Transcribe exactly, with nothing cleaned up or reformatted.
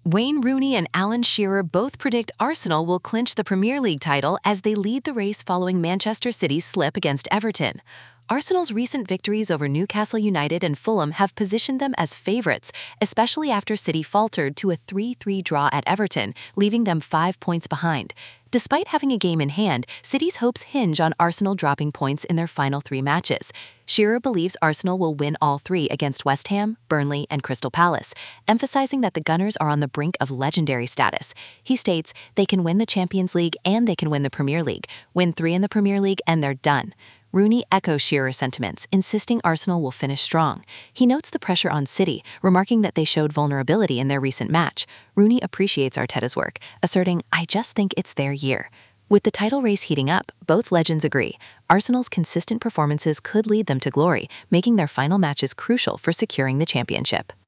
Wayne Rooney and Alan Shearer both predict Arsenal will clinch the Premier League title as they lead the race following Manchester City's slip against Everton. Arsenal's recent victories over Newcastle United and Fulham have positioned them as favourites, especially after City faltered to a three three draw at Everton, leaving them five points behind. Despite having a game in hand, City's hopes hinge on Arsenal dropping points in their final three matches. Shearer believes Arsenal will win all three against West Ham, Burnley, and Crystal Palace, emphasizing that the Gunners are on the brink of legendary status. He states they can win the Champions League and they can win the Premier League, win three in the Premier League, and they're done. Rooney echoes Shearer's sentiments, insisting Arsenal will finish strong. He notes the pressure on City, remarking that they showed vulnerability in their recent match. Rooney appreciates Arteta's work, asserting, "I just think it's their year." With the title race heating up, both legends agree. Arsenal's consistent performances could lead them to glory, making their final matches crucial for securing the championship.